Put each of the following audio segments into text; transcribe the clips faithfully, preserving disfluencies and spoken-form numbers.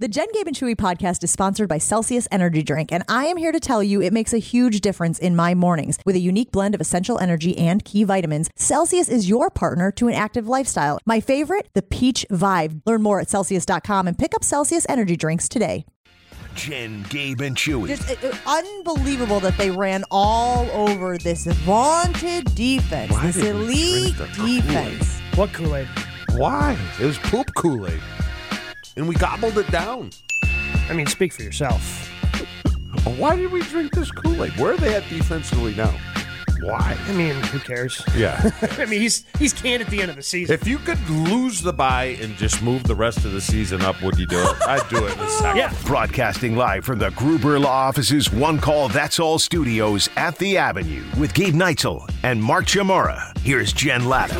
The Jen, Gabe, and Chewy podcast is sponsored by Celsius Energy Drink, and I am here to tell you it makes a huge difference in my mornings. With a unique blend of essential energy and key vitamins, Celsius is your partner to an active lifestyle. My favorite, the Peach Vibe. Learn more at Celsius dot com and pick up Celsius Energy Drinks today. Jen, Gabe, and Chewy. Just uh, uh, unbelievable that they ran all over this vaunted defense, Why this did we elite drink the defense. What Kool-Aid? Why? It was poop Kool-Aid. And we gobbled it down. I mean, speak for yourself. Why did we drink this Kool-Aid? Where are they at defensively now? Why? I mean, who cares? Yeah. I mean, he's he's canned at the end of the season. If you could lose the bye and just move the rest of the season up, would you do it? I'd do it in a second. Yeah. Broadcasting live from the Gruber Law Office's One Call That's All studios at the Avenue with Gabe Neitzel and Mark Chamora. Here's Jen Latta.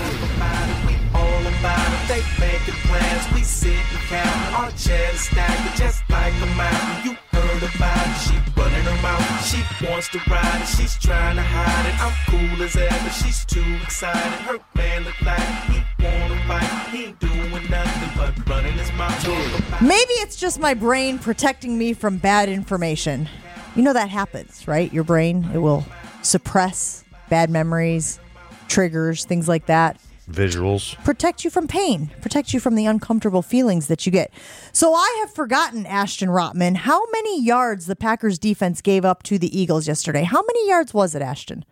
They making plans, we sit and count. Our chairs stacked just like a mountain. You heard about it, she running her mouth. She wants to ride it, she's trying to hide it. I'm cool as ever, she's too excited. Her man look like he wanna fight. He ain't doing nothing but running his mouth. Maybe it's just my brain protecting me from bad information. You know that happens, right? Your brain, it will suppress bad memories, triggers, things like that. Visuals. Protect you from pain, protect you from the uncomfortable feelings that you get. So I have forgotten, Ashton Rotman, how many yards the Packers defense gave up to the Eagles yesterday. How many yards was it, Ashton?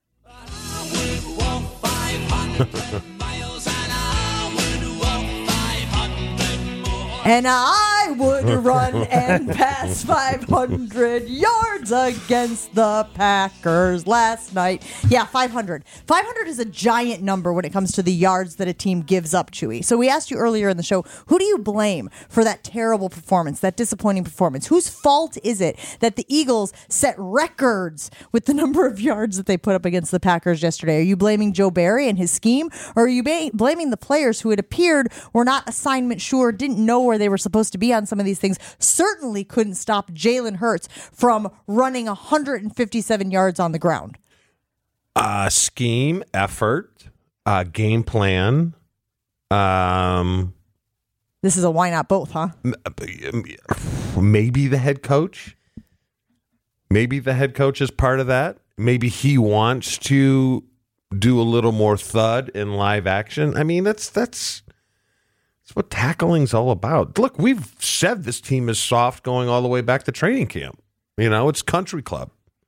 And I would run and pass five hundred yards against the Packers last night. Yeah, five hundred. five hundred is a giant number when it comes to the yards that a team gives up, Chewy. So we asked you earlier in the show, who do you blame for that terrible performance, that disappointing performance? Whose fault is it that the Eagles set records with the number of yards that they put up against the Packers yesterday? Are you blaming Joe Barry and his scheme, or are you ba- blaming the players who it appeared were not assignment sure, didn't know where they were supposed to be on some of these things, certainly couldn't stop Jalen Hurts from running one hundred fifty-seven yards on the ground? Uh, scheme, effort, uh, game plan. Um, This is a why not both, huh? Maybe the head coach. Maybe the head coach is part of that. Maybe he wants to do a little more thud in live action. I mean, that's that's that's what tackling's all about. Look, we've said this team is soft going all the way back to training camp. You know, it's country club.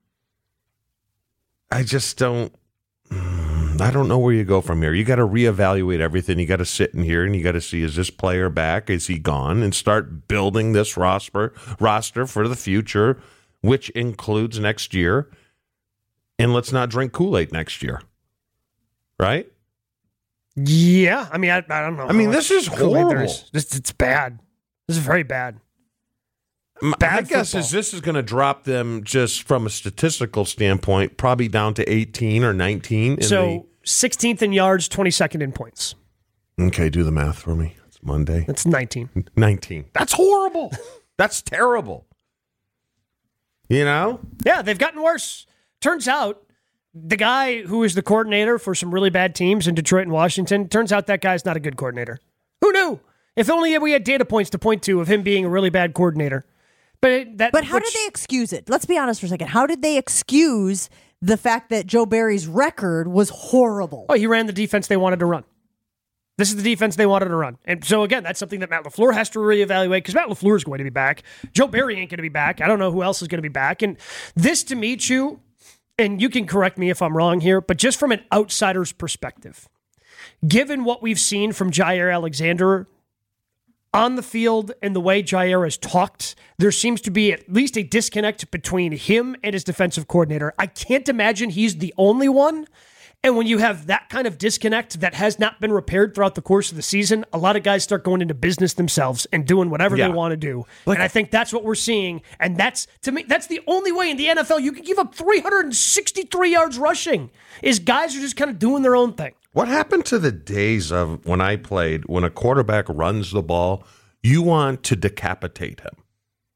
I just don't. I don't know where you go from here. You got to reevaluate everything. You got to sit in here and you got to see, is this player back? Is he gone? And start building this roster roster for the future, which includes next year. And let's not drink Kool-Aid next year. Right? Yeah. I mean, I, I don't know. I mean, this is horrible. It's, it's bad. This is very bad. My Bad guess football. is this is going to drop them just from a statistical standpoint, probably down to eighteen or nineteen. In So sixteenth in yards, twenty-second in points. the, okay, do the math for me. It's Monday. That's nineteen. nineteen. That's horrible. That's terrible. You know? Yeah, they've gotten worse. Turns out the guy who is the coordinator for some really bad teams in Detroit and Washington, turns out that guy's not a good coordinator. Who knew? If only we had data points to point to of him being a really bad coordinator. But that, But how which, did they excuse it? Let's be honest for a second. How did they excuse the fact that Joe Barry's record was horrible? Oh, he ran the defense they wanted to run. This is the defense they wanted to run. And so, again, that's something that Matt LaFleur has to reevaluate because Matt LaFleur is going to be back. Joe Barry ain't going to be back. I don't know who else is going to be back. And this, to me, Chew, and you can correct me if I'm wrong here, but just from an outsider's perspective, given what we've seen from Jaire Alexander on the field and the way Jaire has talked, there seems to be at least a disconnect between him and his defensive coordinator. I can't imagine he's the only one. And when you have that kind of disconnect that has not been repaired throughout the course of the season, a lot of guys start going into business themselves and doing whatever Yeah. they want to do. Like- and I think that's what we're seeing. And that's, to me, that's the only way in the N F L you can give up three hundred sixty-three yards rushing, is guys are just kind of doing their own thing. What happened to the days of when I played, when a quarterback runs the ball, you want to decapitate him?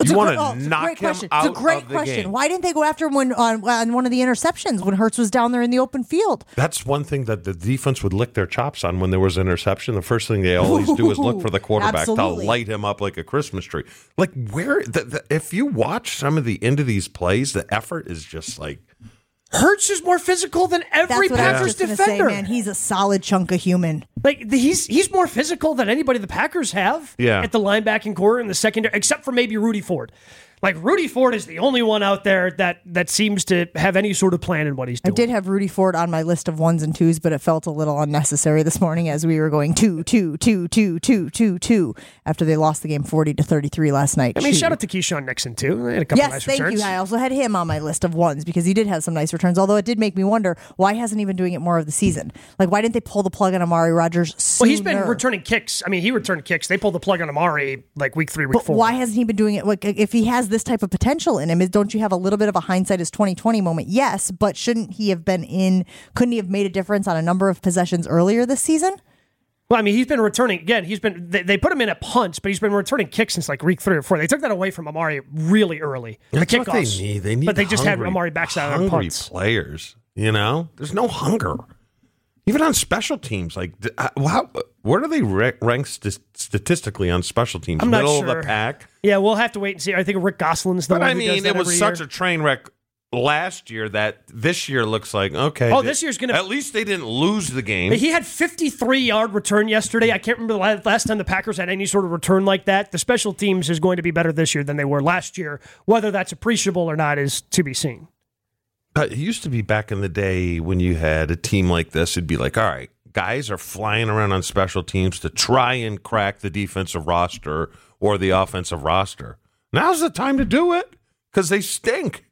It's You a want gr- oh, to it's a knock great him question. out It's a great of the question. game. Why didn't they go after him when on, on one of the interceptions when Hurts was down there in the open field? That's one thing that the defense would lick their chops on when there was an interception. The first thing they always do is look for the quarterback Absolutely. to light him up like a Christmas tree. Like where, the, the, if you watch some of the end of these plays, the effort is just like. Hurts is more physical than every That's what I was Packers just going to defender. say, man. He's a solid chunk of human. Like the, he's he's more physical than anybody the Packers have. Yeah. At the linebacking core in the secondary, except for maybe Rudy Ford. Like Rudy Ford is the only one out there that that seems to have any sort of plan in what he's I doing. did have Rudy Ford on my list of ones and twos, but it felt a little unnecessary this morning as we were going two, two, two, two, two, two, two after they lost the game forty to thirty-three last night. I mean, Two. shout out to Keyshawn Nixon too. They had a couple Yes, nice thank returns. you. I also had him on my list of ones because he did have some nice returns. Although it did make me wonder why hasn't he been doing it more of the season? Like why didn't they pull the plug on Amari Rodgers sooner? Well, he's been returning kicks. I mean, he returned kicks. They pulled the plug on Amari like week three, week But four. why hasn't he been doing it? Like, if he has this type of potential in him, is don't you have a little bit of a hindsight as twenty twenty moment? Yes, but shouldn't he have been in? Couldn't he have made a difference on a number of possessions earlier this season? Well, I mean, he's been returning again. He's been they, they put him in at punts, but he's been returning kicks since like week three or four. They took that away from Amari really early. That's the what kickoffs, they need. They need but they just hungry, had Amari backside on hungry punts. players. You know, there's no hunger. Even on special teams, like d- uh, how, where do they ra- rank st- statistically on special teams? I'm not Middle sure. of the pack. Yeah, we'll have to wait and see. I think Rick Gosselin's the But one I who does mean, that it was every such year. a train wreck last year that this year looks like okay. Oh, they- this year's gonna- At least they didn't lose the game. He had fifty-three yard return yesterday. I can't remember the la- last time the Packers had any sort of return like that. The special teams is going to be better this year than they were last year. Whether that's appreciable or not is to be seen. But it used to be back in the day when you had a team like this, it'd be like, all right, guys are flying around on special teams to try and crack the defensive roster or the offensive roster. Now's the time to do it because they stink.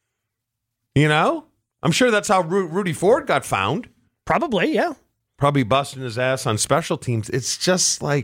You know? I'm sure that's how Ru- Rudy Ford got found. Probably, yeah. Probably busting his ass on special teams. It's just like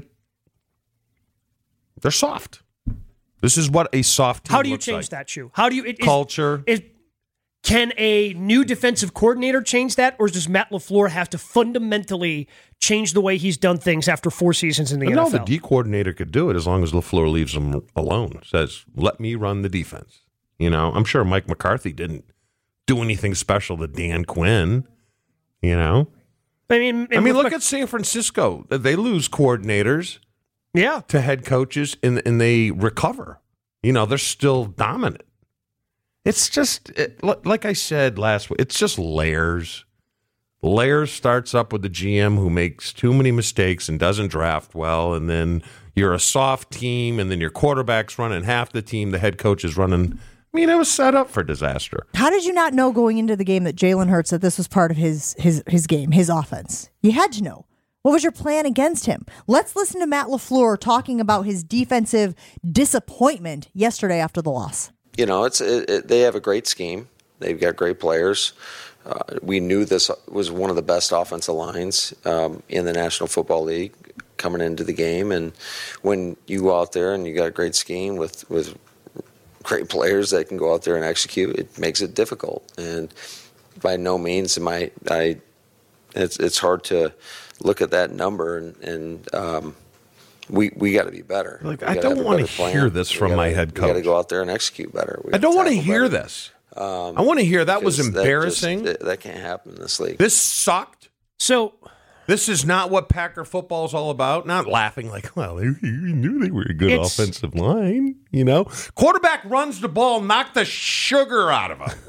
they're soft. This is what a soft team How do you looks change like. that, Shu? How do you it, is- Culture. Is, can a new defensive coordinator change that, or does Matt LaFleur have to fundamentally change the way he's done things after four seasons in the no, N F L? the D coordinator could do it as long as LaFleur leaves him alone. Says, let me run the defense. You know, I'm sure Mike McCarthy didn't do anything special to Dan Quinn. You know? I mean, I mean, with look Mc- at San Francisco. They lose coordinators yeah. to head coaches, and, and they recover. You know, they're still dominant. It's just, it, li- like I said last week, it's just layers. Layers starts up with the G M who makes too many mistakes and doesn't draft well, and then you're a soft team, and then your quarterback's running half the team, the head coach is running. I mean, it was set up for disaster. How did you not know going into the game that Jalen Hurts that this was part of his his his game, his offense? You had to know. What was your plan against him? Let's listen to Matt LaFleur talking about his defensive disappointment yesterday after the loss. You know, it's it, it, they have a great scheme. They've got great players. Uh, we knew this was one of the best offensive lines um, in the National Football League coming into the game. And when you go out there and you got a great scheme with, with great players that can go out there and execute, it makes it difficult. And by no means am I, I it's it's hard to look at that number and, and um, we we got to be better. Like, We I gotta don't have a wanna better plan. hear this We from gotta- my head We got to coach. go out there and execute better. We I don't want to tackle hear better. this. I want to hear that was Because that embarrassing. just- that, that can't happen in this league. This sucked. So, This is not what Packer football is all about. Not laughing like, well, we knew they were a good It's- offensive line. You know, quarterback runs the ball, knock the sugar out of him.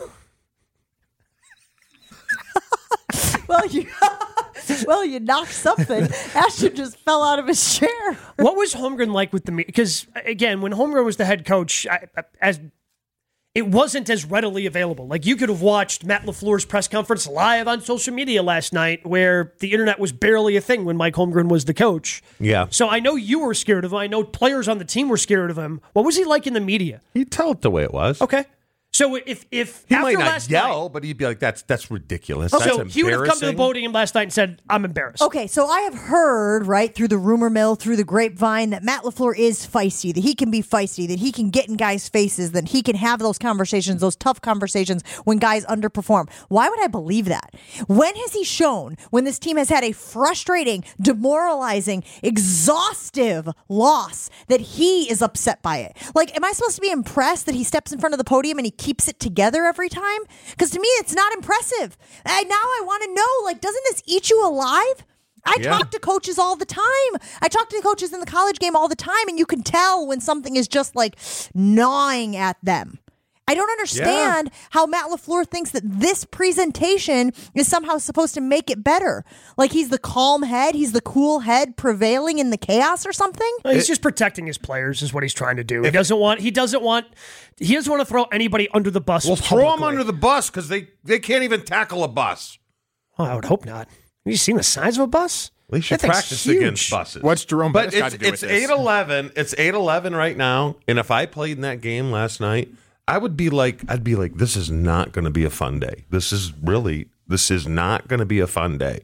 Well, you well, you knocked something. Ashton just fell out of his chair. what was Holmgren like with the media? Because, again, when Holmgren was the head coach, I, I- as it wasn't as readily available. Like, you could have watched Matt LaFleur's press conference live on social media last night where the internet was barely a thing when Mike Holmgren was the coach. Yeah. So I know you were scared of him. I know players on the team were scared of him. What was he like in the media? You tell it the way it was. Okay. So if if He after might not last yell, night, but he'd be like, "That's that's ridiculous." so That's he would have come to the embarrassing." podium last night and said, "I'm embarrassed." Okay, so I have heard, right, through the rumor mill, through the grapevine, that Matt LaFleur is feisty, that he can be feisty, that he can get in guys' faces, that he can have those conversations, those tough conversations when guys underperform. Why would I believe that? When has he shown, when this team has had a frustrating, demoralizing, exhaustive loss, that he is upset by it? Like, am I supposed to be impressed that he steps in front of the podium and he keeps it together every time? Because to me, it's not impressive. And now I want to know, like, doesn't this eat you alive? I Yeah. talk to coaches all the time. I talk to coaches in the college game all the time, and you can tell when something is just like gnawing at them. I don't understand yeah. how Matt LaFleur thinks that this presentation is somehow supposed to make it better. Like he's the calm head, he's the cool head prevailing in the chaos or something. Well, he's it, just protecting his players is what he's trying to do. He doesn't want he doesn't want he doesn't want to throw anybody under the bus. Well, publicly. throw them under the bus because they, they can't even tackle a bus. Well, I would hope not. Have you seen the size of a bus? They should practice huge. against buses. What's Jerome But Bettis got it's to do it's with this? eight eleven. It's eight eleven right now. And if I played in that game last night, I would be like, I'd be like, this is not going to be a fun day. This is really, this is not going to be a fun day.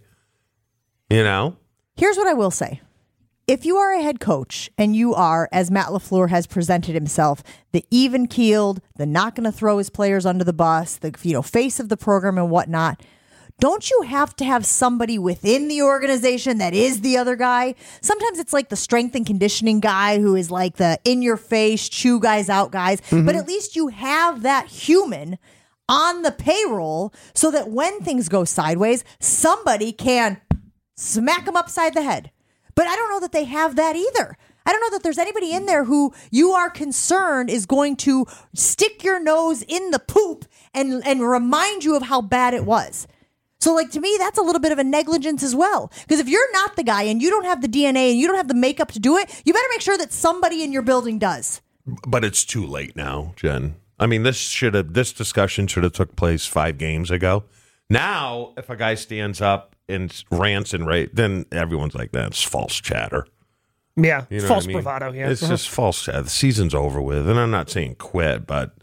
You know? Here's what I will say. If you are a head coach and you are, as Matt LaFleur has presented himself, the even-keeled, the not going to throw his players under the bus, the you know face of the program and whatnot, don't you have to have somebody within the organization that is the other guy? Sometimes it's like the strength and conditioning guy who is like the in-your-face, chew guys out guys. Mm-hmm. But at least you have that human on the payroll so that when things go sideways, somebody can smack them upside the head. But I don't know that they have that either. I don't know that there's anybody in there who you are concerned is going to stick your nose in the poop and, and remind you of how bad it was. So, like, to me, that's a little bit of a negligence as well. Because if you're not the guy and you don't have the D N A and you don't have the makeup to do it, you better make sure that somebody in your building does. But it's too late now, Jen. I mean, this should have this discussion should have took place five games ago. Now, if a guy stands up and rants and rate, then everyone's like, that's false chatter. Yeah, You know false what I mean? bravado. Yeah, It's uh-huh. just false chatter. The season's over with. And I'm not saying quit, but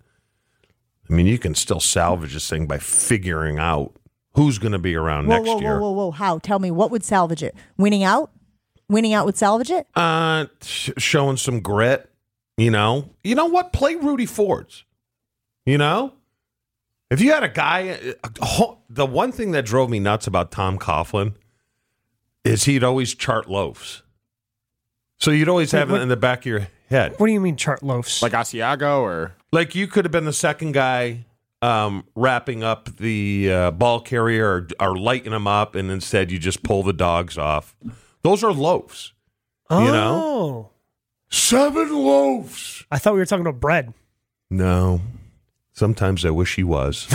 I mean, you can still salvage this thing by figuring out who's going to be around Whoa, next whoa, year. whoa, whoa, whoa. How? Tell me, what would salvage it? Winning out? Winning out would salvage it? Uh, sh- showing some grit, you know. You know what? Play Rudy Fords. You know? If you had a guy, uh, the one thing that drove me nuts about Tom Coughlin is he'd always chart loafs. So you'd always have what, it in the back of your head. What do you mean chart loafs? Like Asiago or? Like you could have been the second guy um, wrapping up the uh, ball carrier or, or lighting them up, and instead you just pull the dogs off. Those are loaves. oh, You know? Seven loaves. I thought we were talking about bread. No. Sometimes I wish he was.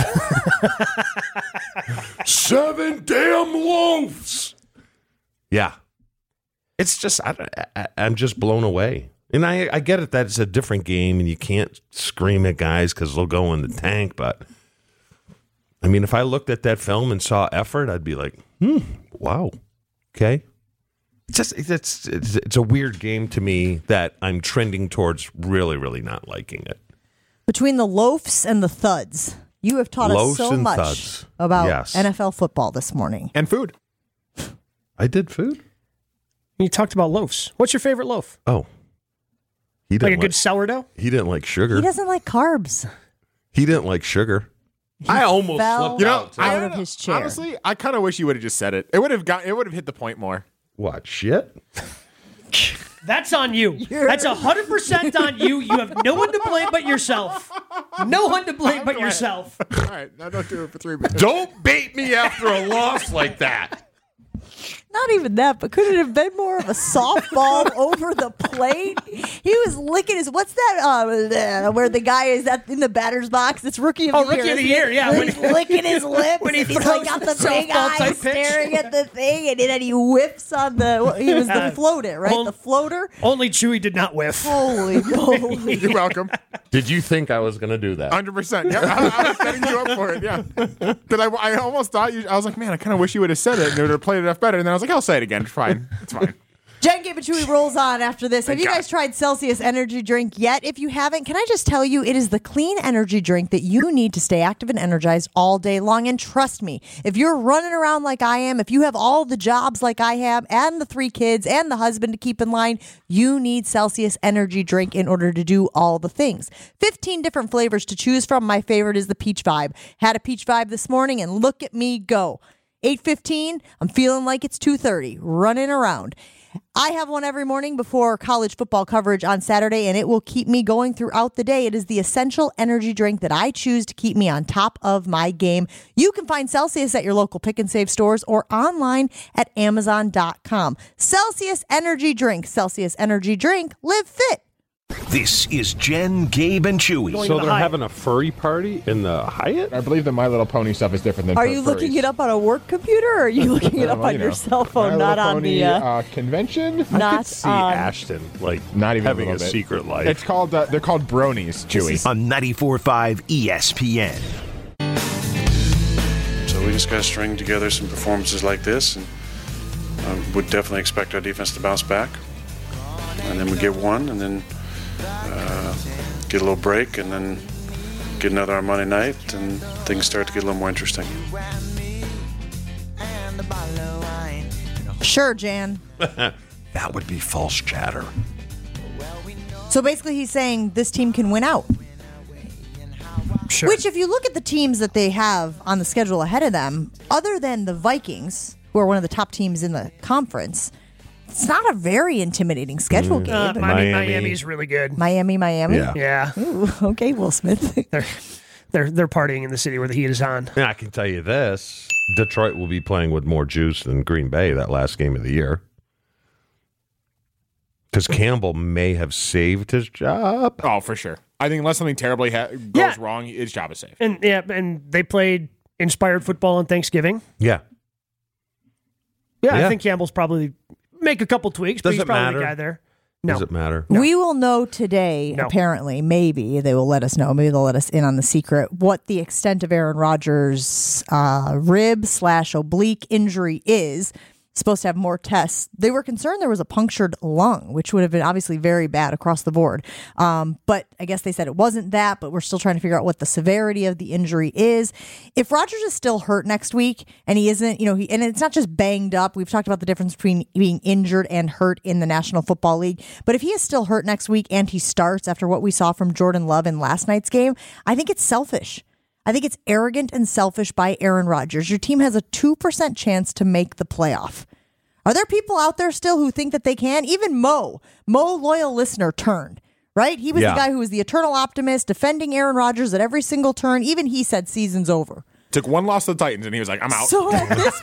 Seven damn loaves. Yeah. It's just, I, I, I'm just blown away. And I, I get it that it's a different game and you can't scream at guys because they'll go in the tank. But, I mean, if I looked at that film and saw effort, I'd be like, hmm, wow. Okay. It's just, it's, it's, it's a weird game to me that I'm trending towards really, really not liking it. Between the loafs and the thuds, you have taught Loafs us so and much thuds. about Yes. N F L football this morning. And food. I did food? You talked about loaves. What's your favorite loaf? Oh. He Like didn't a good sourdough? He didn't like sugar. He He, doesn't like carbs. didn't like sugar. I almost fell slipped You know, out. out I of don't know. his chair. Honestly, I kind of wish you would have just said it. It would have got. It would have hit the point more. What, shit? That's on you. That's one hundred percent on you. You have no one to blame but yourself. No one to blame but yourself. All right, now don't do it for three minutes. Don't bait me after a loss like that. Not even that, but could it have been more of a softball over the plate? He was licking his, what's that, uh, where the guy is at in the batter's box? It's rookie of Oh, the year. rookie of the isn't year, it? yeah. When When- he's licking his lips. when he and he's throws like got the the big softball eyes type pitch. staring at the thing, and then he whiffs on the, he was the floater, right? Well- The floater. Only Chewy did not whiff. Holy moly. You're welcome. Did you think I was going to do that? Hundred percent. Yeah, I, I was setting you up for it. Yeah, because I, I almost thought you. I was like, man, I kind of wish you would have said it and it would have played it off better. And then I was like, I'll say it again. It's fine. It's fine. Jen Gabe and Chewy rolls on after this. Have Thank you God. guys tried Celsius Energy Drink yet? If you haven't, can I just tell you, it is the clean energy drink that you need to stay active and energized all day long. And trust me, if you're running around like I am, if you have all the jobs like I have, and the three kids and the husband to keep in line, you need Celsius Energy Drink in order to do all the things. fifteen different flavors to choose from. My favorite is the Peach Vibe. Had a Peach Vibe this morning, and look at me go. eight fifteen, I'm feeling like it's two thirty, running around. I have one every morning before college football coverage on Saturday, and it will keep me going throughout the day. It is the essential energy drink that I choose to keep me on top of my game. You can find Celsius at your local Pick and Save stores or online at amazon dot com. Celsius Energy Drink. Celsius Energy Drink. Live fit. This is Jen, Gabe, and Chewy. Going So to the they're Hyatt. having a furry party in the Hyatt? I believe the My Little Pony stuff is different than Are fur- you looking furries. it up on a work computer, or are you looking it up Well, on you your know, cell phone, My not Little on Pony, the... Uh, uh, convention? not See on... Ashton like Not even having a, a, little bit. secret life. It's called. Uh, they're called bronies, Chewy. On ninety-four point five E S P N. So we just got to string together some performances like this, and um, would definitely expect our defense to bounce back. And then we get one, and then uh, get a little break, and then get another on Monday night, and things start to get a little more interesting. Sure, Jan. That would be false chatter. So basically he's saying this team can win out. Sure. Which, if you look at the teams that they have on the schedule ahead of them, other than the Vikings, who are one of the top teams in the conference, it's not a very intimidating schedule, Gabe. Uh, Miami, Miami. Miami's really good. Miami, Miami. Yeah. Yeah, Ooh, okay, Will Smith. they're they're they're partying in the city where the heat is on. And I can tell you this: Detroit will be playing with more juice than Green Bay that last game of the year. Because Campbell may have saved his job. Oh, for sure. I think unless something terribly ha- goes Yeah. wrong, his job is safe. And yeah, and they played inspired football on Thanksgiving. Yeah. Yeah, Yeah. I think Campbell's probably make a couple tweaks, but Does he's it probably matter? the guy there. No, Does it matter? We will know today, No. apparently, maybe they will let us know. Maybe they'll let us in on the secret, what the extent of Aaron Rodgers' uh, rib slash oblique injury is. Supposed to have more tests. They were concerned there was a punctured lung, which would have been obviously very bad across the board. Um, but I guess they said it wasn't that, but we're still trying to figure out what the severity of the injury is. If Rodgers is still hurt next week and he isn't, you know, he, and it's not just banged up. We've talked about the difference between being injured and hurt in the National Football League. But if he is still hurt next week and he starts after what we saw from Jordan Love in last night's game, I think it's selfish. I think it's arrogant and selfish by Aaron Rodgers. Your team has a two percent chance to make the playoff. Are there people out there still who think that they can? Even Mo, Mo, loyal listener, turned, right? He was Yeah. the guy who was the eternal optimist, defending Aaron Rodgers at every single turn. Even he said season's over. Took one loss to the Titans, and he was like, I'm out. So at this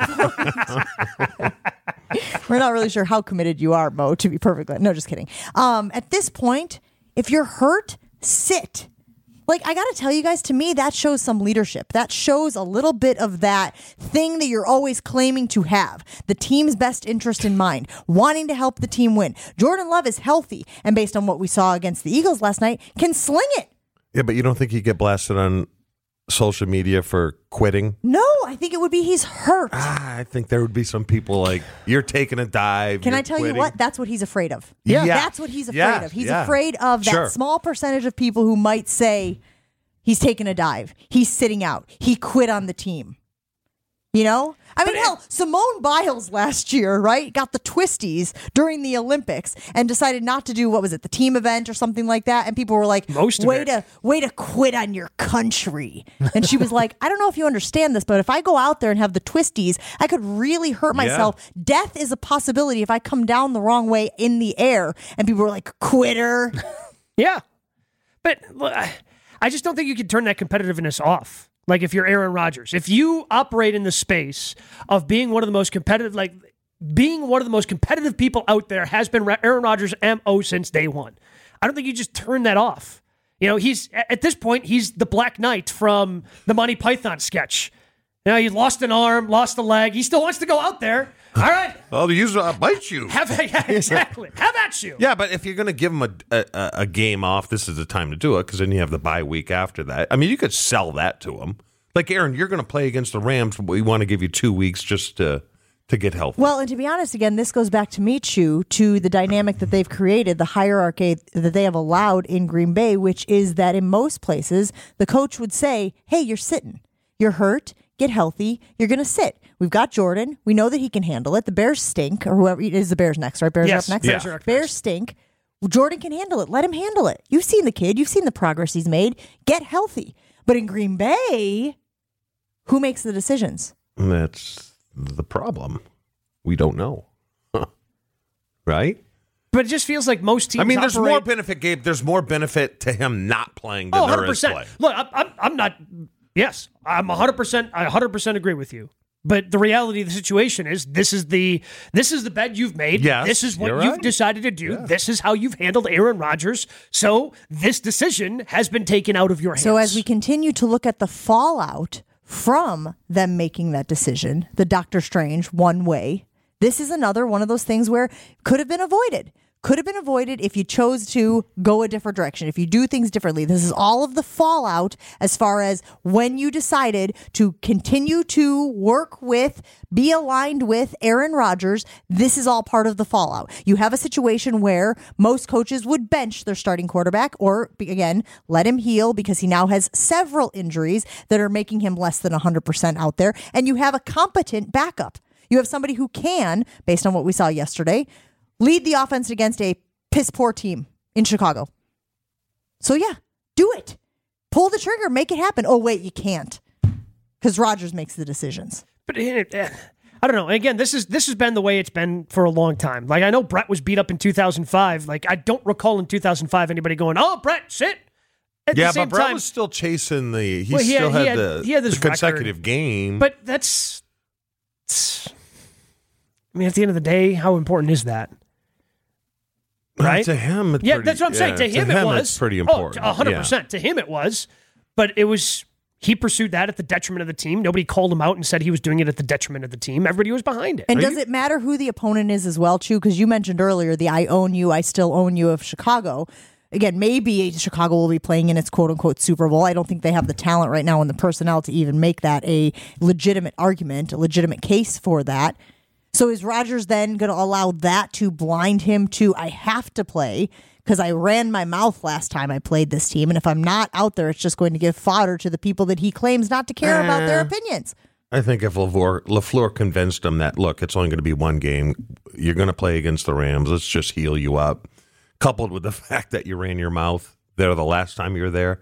point, we're not really sure how committed you are, Mo, to be perfectly. No, just kidding. Um, at this point, if you're hurt, sit. Like, I got to tell you guys, to me, that shows some leadership. That shows a little bit of that thing that you're always claiming to have. The team's best interest in mind, wanting to help the team win. Jordan Love is healthy, and based on what we saw against the Eagles last night, can sling it. Yeah, but you don't think you get blasted on social media for quitting? No, I think it would be he's hurt. Ah, I think there would be some people like, you're taking a dive. Can you're I tell quitting. you what? That's what he's afraid of. Yeah. That's what he's afraid Yeah, of. He's yeah. afraid of that Sure. small percentage of people who might say he's taking a dive. He's sitting out. He quit on the team. You know? I mean, hell, Simone Biles last year, right, got the twisties during the Olympics and decided not to do, what was it, the team event or something like that. And people were like, Most of way it. to way to quit on your country. And she was like, I don't know if you understand this, but if I go out there and have the twisties, I could really hurt myself. Death is a possibility if I come down the wrong way in the air. And people were like, quitter. Yeah, but look, I- I just don't think you can turn that competitiveness off. Like if you're Aaron Rodgers, if you operate in the space of being one of the most competitive, like being one of the most competitive people out there has been Aaron Rodgers' M O since day one. I don't think you just turn that off. You know, he's at this point, he's the Black Knight from the Monty Python sketch. You know, he lost an arm, lost a leg. He still wants to go out there. All right. I'll use I'll bite you. Have yeah, exactly. Have at you. Yeah, but if you're going to give him a, a a game off, this is the time to do it because then you have the bye week after that. I mean, you could sell that to him. Like, Aaron, you're going to play against the Rams, but we want to give you two weeks just to to get healthy. Well, and to be honest, again, this goes back to Minshew, to the dynamic that they've created, the hierarchy that they have allowed in Green Bay, which is that in most places, the coach would say, hey, you're sitting. You're hurt. Get healthy. You're going to sit. We've got Jordan. We know that he can handle it. The Bears stink, or whoever it is, the Bears next, right? Bears Yes. up next? Bears are up Bears next. stink. Jordan can handle it. Let him handle it. You've seen the kid. You've seen the progress he's made. Get healthy. But in Green Bay, who makes the decisions? That's the problem. We don't know. Right? But it just feels like most teams I mean, there's operate- more benefit, Gabe. There's more benefit to him not playing than Oh, there one hundred is percent. play. Look, I'm, I'm, I'm not. Yes, I'm one hundred percent. I one hundred percent agree with you. But the reality of the situation is, this is the this is the bed you've made. Yes, this is what you're you've right. decided to do. Yeah. This is how you've handled Aaron Rodgers. So this decision has been taken out of your hands. So as we continue to look at the fallout from them making that decision, the Doctor Strange one way, this is another one of those things where could have been avoided. Could have been avoided if you chose to go a different direction, if you do things differently. This is all of the fallout as far as when you decided to continue to work with, be aligned with Aaron Rodgers. This is all part of the fallout. You have a situation where most coaches would bench their starting quarterback or, again, let him heal because he now has several injuries that are making him less than one hundred percent out there. And you have a competent backup. You have somebody who can, based on what we saw yesterday, lead the offense against a piss poor team in Chicago. So yeah, do it. Pull the trigger, make it happen. Oh wait, you can't, because Rodgers makes the decisions. But it, it, I don't know. Again, this is this has been the way it's been for a long time. Like I know Brett was beat up in two thousand five. Like I don't recall in two thousand five anybody going, "Oh, Brett, sit." At Yeah, the same but Brett time, was still chasing the. He Well, he still had- had, he had- the, he had this the consecutive record. game. but that's. it's- I mean, at the end of the day, how important is that? Well, right? to him, it's Yeah, pretty, that's what I'm saying. yeah, To him, it was it's pretty important. Oh, one hundred percent. To him, it was. But it was. He pursued that at the detriment of the team. Nobody called him out and said he was doing it at the detriment of the team. Everybody was behind it. And does it matter who the opponent is as well, Chu? Because you mentioned earlier the "I own you, I still own you" of Chicago. Again, maybe Chicago will be playing in its quote-unquote Super Bowl. I don't think they have the talent right now and the personnel to even make that a legitimate argument, a legitimate case for that. So is Rodgers then going to allow that to blind him to, I have to play because I ran my mouth last time I played this team, and if I'm not out there, it's just going to give fodder to the people that he claims not to care about their Eh. opinions. I think if LaFleur, LaFleur convinced him that, look, it's only going to be one game. You're going to play against the Rams. Let's just heal you up. Coupled with the fact that you ran your mouth there the last time you were there.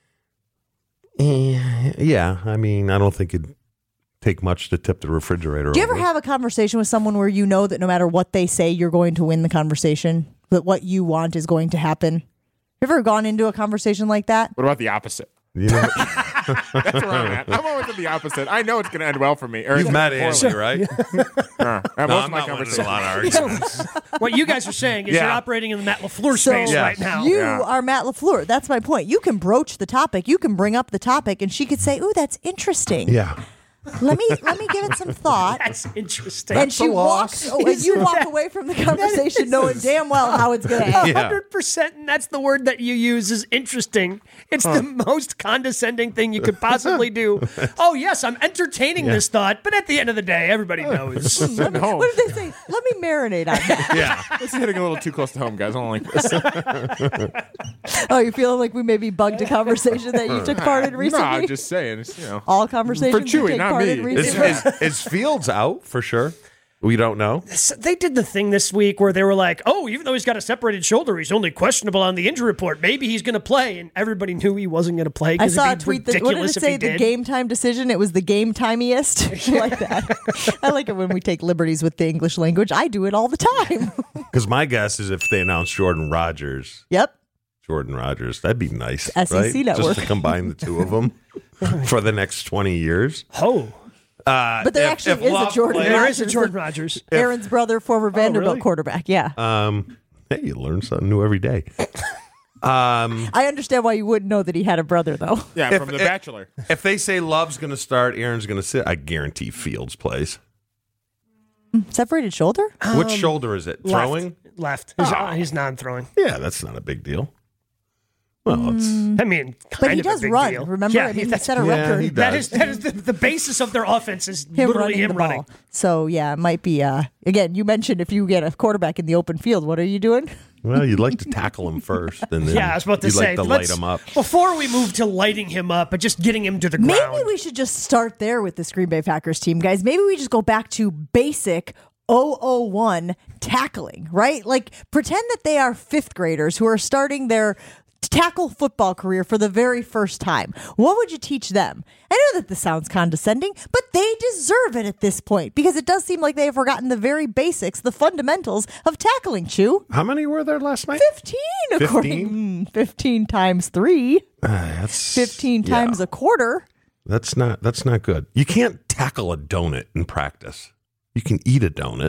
Eh, yeah, I mean, I don't think it'd take much to tip the refrigerator Do you over. ever have a conversation with someone where you know that no matter what they say, you're going to win the conversation, that what you want is going to happen? Have you ever gone into a conversation like that? What about the opposite? You know, That's where I'm at. I'm always at the opposite. I know it's going to end well for me. Or you've it's met gonna end Andy, poorly. right? Uh, No, most I'm of my not winning a conversations. lot of arguments. What you guys are saying is Yeah. you're operating in the Matt LaFleur So space Yeah. right now. you Yeah. are Matt LaFleur. That's my point. You can broach the topic. You can bring up the topic, and she could say, "Ooh, that's interesting. Yeah. Let me let me give it some thought." That's interesting. And she walks, oh, and you walk away from the conversation knowing damn well how it's going to end. Yeah. one hundred percent, and that's the word that you use is interesting. It's the most condescending thing you could possibly do. Oh, yes, I'm entertaining this thought, but at the end of the day, everybody knows. Sitting home. What did they say? Let me marinate on that. Yeah. This is hitting a little too close to home, guys. I don't like this. Oh, you're feeling like we maybe bugged a conversation that you took part in No, recently? I'm just saying. It's, you know. All conversations For you Chewy, take not part me. in Is- Is, recently. is, is Fields out for sure? We don't know. So they did the thing this week where they were like, oh, even though he's got a separated shoulder, he's only questionable on the injury report. Maybe he's going to play. And everybody knew he wasn't going to play. I 'cause saw a it'd be tweet that, what did it ridiculous if say? he The did. game time decision? It was the game timiest. I like that. I like it when we take liberties with the English language. I do it all the time. Because my guess is if they announce Jordan Rodgers, Yep. Jordan Rodgers, that'd be nice. S E C right? network. Just to combine the two of them for the next twenty years. Oh, Uh, But there if- actually if is a Love Jordan plays- there is a Rodgers. Jordan Rodgers. Aaron's brother, former Vanderbilt really? quarterback. Yeah. Um, hey, you learn something new every day. Um, I understand why you wouldn't know that he had a brother, though. Yeah, If- from The if- Bachelor. if they say Love's going to start, Aaron's going to sit, I guarantee Fields plays. Separated shoulder? Which shoulder is it? Left. Throwing? Left. He's, uh, he's non-throwing. Yeah, that's not a big deal. Well, it's, I mean, kind But he of a does big run. deal. Remember, Yeah, I mean, he that's- set a yeah, record. he That does. is that is the, the basis of their offense is him literally running him the running. ball. So yeah, it might be. Uh, again, you mentioned if you get a quarterback in the open field, what are you doing? well, you'd like to tackle him first, and then Yeah, I was about to you'd say, like to light let's- him up. before we move to lighting him up, but just getting him to the ground. Maybe we should just start there with this Green Bay Packers team, guys. Maybe we just go back to basic oh oh one tackling, right? Like pretend that they are fifth graders who are starting their tackle football career for the very first time. What would you teach them? I know that this sounds condescending, but they deserve it at this point because it does seem like they have forgotten the very basics, the fundamentals of tackling, Chew. How many were there last night? fifteen, according mm, fifteen times three. Uh, that's fifteen yeah. times a quarter. That's not that's not good. You can't tackle a donut in practice. You can eat a donut.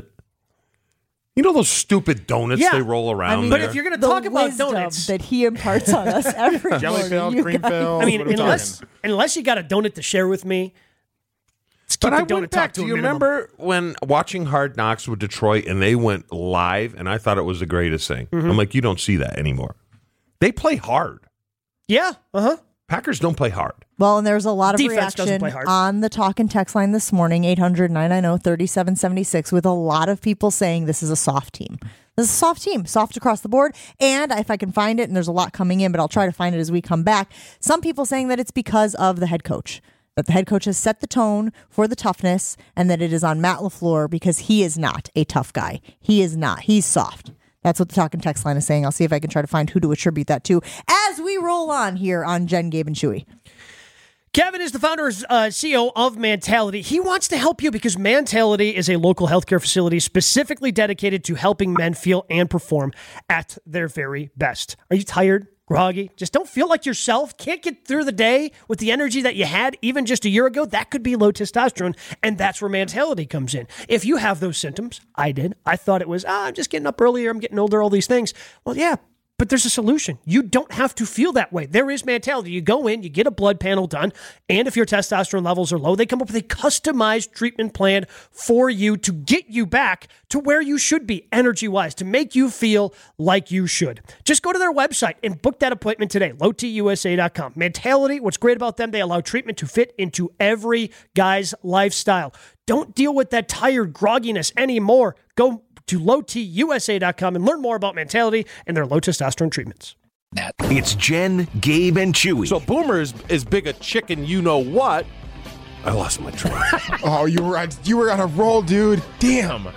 You know those stupid donuts Yeah. they roll around I mean, But there? if you're going to The talk about wisdom donuts, that he imparts on us every Jelly morning. filled, you cream guys. filled. I mean, what are we unless talking? unless you got a donut to share with me, let's keep But the I donut went talk back. to Do a you minimum. remember when watching Hard Knocks with Detroit and they went live and I thought it was the greatest thing? Mm-hmm. I'm like, you don't see that anymore. They play hard. Yeah, uh huh. Packers don't play hard. Well, and there's a lot of Defense doesn't reaction play hard. on the talk and text line this morning, eight hundred, nine nine zero, three seven seven six, with a lot of people saying this is a soft team. This is a soft team, soft across the board. And if I can find it, and there's a lot coming in, but I'll try to find it as we come back. Some people saying that it's because of the head coach, that the head coach has set the tone for the toughness, and that it is on Matt LaFleur because he is not a tough guy. He is not. He's soft. That's what the talk and text line is saying. I'll see if I can try to find who to attribute that to as we roll on here on Jen, Gabe, and Chewy. Kevin is the founder and uh, C E O of Mentality. He wants to help you because Mentality is a local healthcare facility specifically dedicated to helping men feel and perform at their very best. Are you tired? Groggy? Just don't feel like yourself? Can't get through the day with the energy that you had even just a year ago? That could be low testosterone, and that's where Mentality comes in. If you have those symptoms, I did. I thought it was, ah, I'm just getting up earlier, I'm getting older, all these things. Well, yeah. But there's a solution. You don't have to feel that way. There is Mentality. You go in, you get a blood panel done, and if your testosterone levels are low, they come up with a customized treatment plan for you to get you back to where you should be energy-wise, to make you feel like you should. Just go to their website and book that appointment today, low t u s a dot com. Mentality, what's great about them, they allow treatment to fit into every guy's lifestyle. Don't deal with that tired grogginess anymore. Go to low t u s a dot com and learn more about Mentality and their low testosterone treatments. It's Jen, Gabe, and Chewy. So Boomer is as big a chicken, you know what? I lost my train. Oh, you were on, you were on a roll, dude. Damn.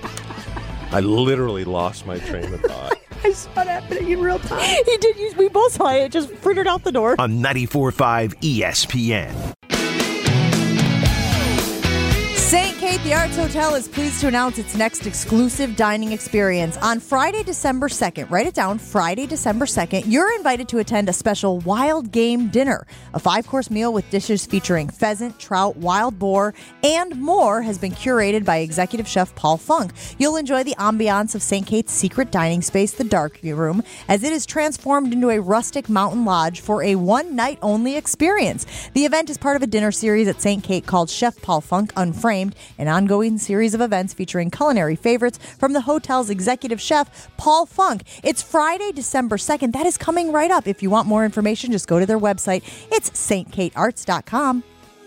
I literally lost my train of thought. I saw it happening in real time. He did use, we both saw it, just frittered out the door. On ninety-four point five E S P N. Saint Kate the Arts Hotel is pleased to announce its next exclusive dining experience. On Friday, December second, write it down, Friday, December second, you're invited to attend a special wild game dinner. A five-course meal with dishes featuring pheasant, trout, wild boar, and more has been curated by executive chef Paul Funk. You'll enjoy the ambiance of Saint Kate's secret dining space, the Dark Room, as it is transformed into a rustic mountain lodge for a one-night-only experience. The event is part of a dinner series at Saint Kate called Chef Paul Funk Unframed, an ongoing series of events featuring culinary favorites from the hotel's executive chef, Paul Funk. It's Friday, December second. That is coming right up. If you want more information, just go to their website. It's saint kate arts dot com.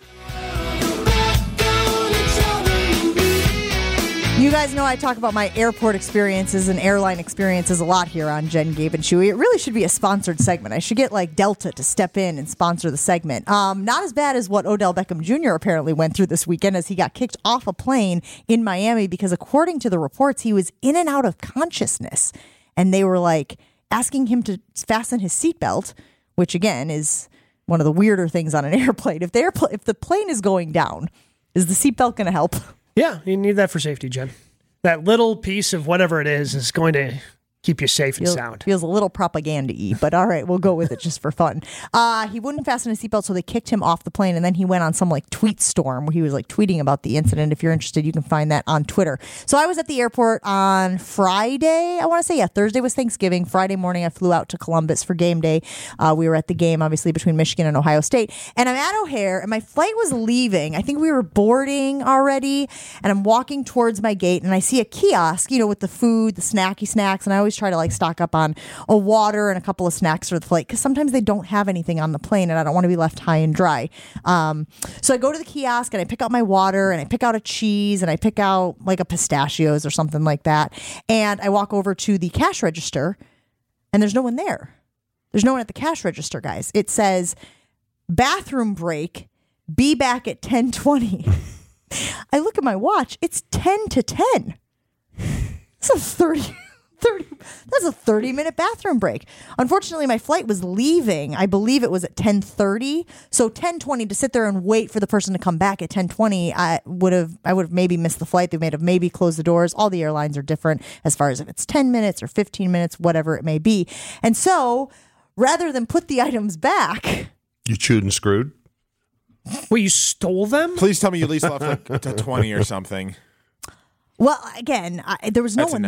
You guys know I talk about my airport experiences and airline experiences a lot here on Jen, Gabe, and Chewy. It really should be a sponsored segment. I should get like Delta to step in and sponsor the segment. Um, not as bad as what Odell Beckham Junior apparently went through this weekend as he got kicked off a plane in Miami because according to the reports, he was in and out of consciousness. And they were like asking him to fasten his seatbelt, which again is one of the weirder things on an airplane. If, the airpl- if the plane is going down, is the seatbelt going to help? Yeah, you need that for safety, Jen. That little piece of whatever it is is going to keep you safe and Feels, sound. feels a little propaganda-y, but all right, we'll go with it just for fun. Uh, he wouldn't fasten his seatbelt, so they kicked him off the plane, and then he went on some like tweet storm where he was like tweeting about the incident. If you're interested, you can find that on Twitter. So I was at the airport on Friday. I want to say, yeah, Thursday was Thanksgiving. Friday morning, I flew out to Columbus for game day. Uh, we were at the game, obviously, between Michigan and Ohio State. And I'm at O'Hare, and my flight was leaving. I think we were boarding already, and I'm walking towards my gate, and I see a kiosk, you know, with the food, the snacky snacks, and I always always try to like stock up on a water and a couple of snacks for the flight because sometimes they don't have anything on the plane and I don't want to be left high and dry. Um, so I go to the kiosk and I pick out my water and I pick out a cheese and I pick out like a pistachios or something like that. And I walk over to the cash register and there's no one there. There's no one at the cash register, guys. It says bathroom break, be back at ten twenty. I look at my watch. It's ten to ten. That's a thirty, thirty, that's a thirty minute bathroom break. Unfortunately, my flight was leaving. I believe it was at ten thirty. So ten twenty to sit there and wait for the person to come back at ten twenty, I would have I would have maybe missed the flight. They may have maybe closed the doors. All the airlines are different as far as if it's ten minutes or fifteen minutes, whatever it may be. And so rather than put the items back, You chewed and screwed? Well, you stole them? Please tell me you at least left like to twenty or something. well, again, I, there was no That's a one no.